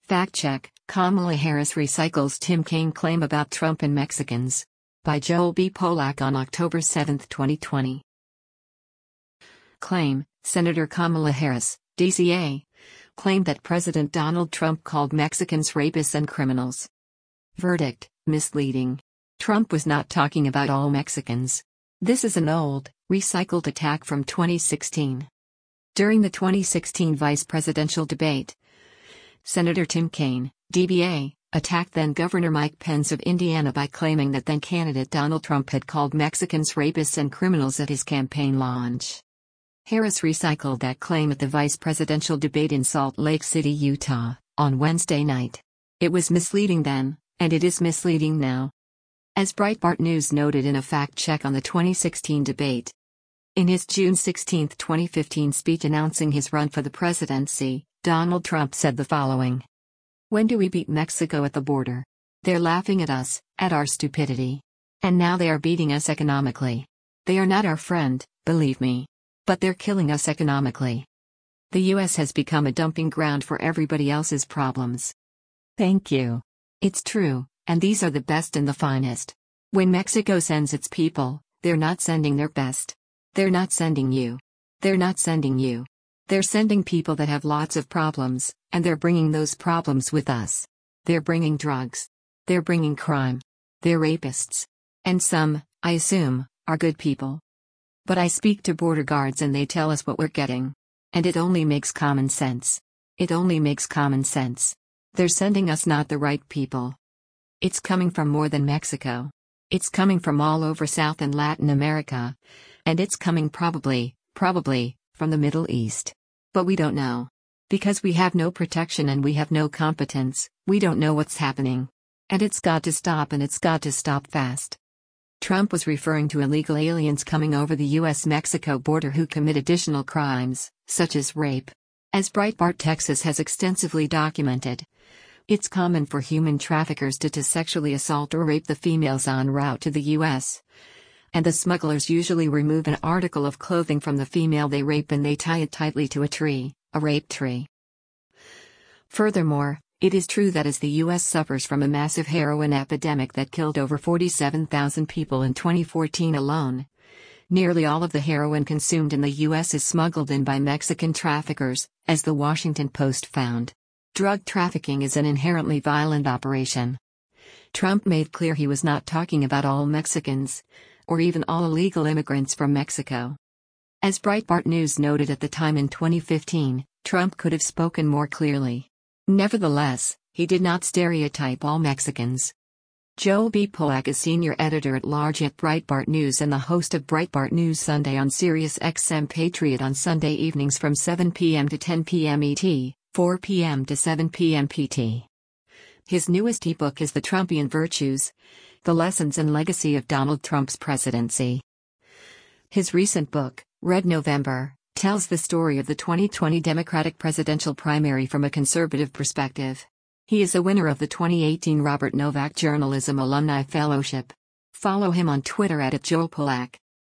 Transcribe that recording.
Fact check: Kamala Harris recycles Tim Kaine claim about Trump and Mexicans. By Joel B. Polak on October 7, 2020. Claim: Senator Kamala Harris, DCA, claimed that President Donald Trump called Mexicans rapists and criminals. Verdict: misleading. Trump was not talking about all Mexicans. This is an old, recycled attack from 2016. During the 2016 vice presidential debate, Senator Tim Kaine, DBA, attacked then-Governor Mike Pence of Indiana by claiming that then-candidate Donald Trump had called Mexicans rapists and criminals at his campaign launch. Harris recycled that claim at the vice presidential debate in Salt Lake City, Utah, on Wednesday night. It was misleading then, and it is misleading now. As Breitbart News noted in a fact-check on the 2016 debate. In his June 16, 2015 speech announcing his run for the presidency, Donald Trump said the following. "When do we beat Mexico at the border? They're laughing at us, at our stupidity. And now they are beating us economically. They are not our friend, believe me. But they're killing us economically. The US has become a dumping ground for everybody else's problems." Thank you. It's true, and these are the best and the finest. When Mexico sends its people, they're not sending their best. They're not sending you. They're not sending you. They're sending people that have lots of problems, and they're bringing those problems with us. They're bringing drugs. They're bringing crime. They're rapists. And some, I assume, are good people. But I speak to border guards and they tell us what we're getting. And it only makes common sense. It only makes common sense. They're sending us not the right people. It's coming from more than Mexico. It's coming from all over South and Latin America. And it's coming probably, from the Middle East. But we don't know. Because we have no protection and we have no competence, we don't know what's happening. And it's got to stop, and it's got to stop fast. Trump was referring to illegal aliens coming over the US-Mexico border who commit additional crimes, such as rape. As Breitbart Texas has extensively documented, it's common for human traffickers to sexually assault or rape the females en route to the US. And the smugglers usually remove an article of clothing from the female they rape and they tie it tightly to a tree, a rape tree. Furthermore, it is true that as the U.S. suffers from a massive heroin epidemic that killed over 47,000 people in 2014 alone, nearly all of the heroin consumed in the U.S. is smuggled in by Mexican traffickers, as the Washington Post found. Drug trafficking is an inherently violent operation. Trump made clear he was not talking about all Mexicans, or even all illegal immigrants from Mexico. As Breitbart News noted at the time in 2015, Trump could have spoken more clearly. Nevertheless, he did not stereotype all Mexicans. Joel B. Polak is senior editor-at-large at Breitbart News and the host of Breitbart News Sunday on Sirius XM Patriot on Sunday evenings from 7 p.m. to 10 p.m. ET, 4 p.m. to 7 p.m. PT. His newest ebook is The Trumpian Virtues: The Lessons and Legacy of Donald Trump's Presidency. His recent book, Red November, tells the story of the 2020 Democratic presidential primary from a conservative perspective. He is a winner of the 2018 Robert Novak Journalism Alumni Fellowship. Follow him on Twitter @JoelPolak.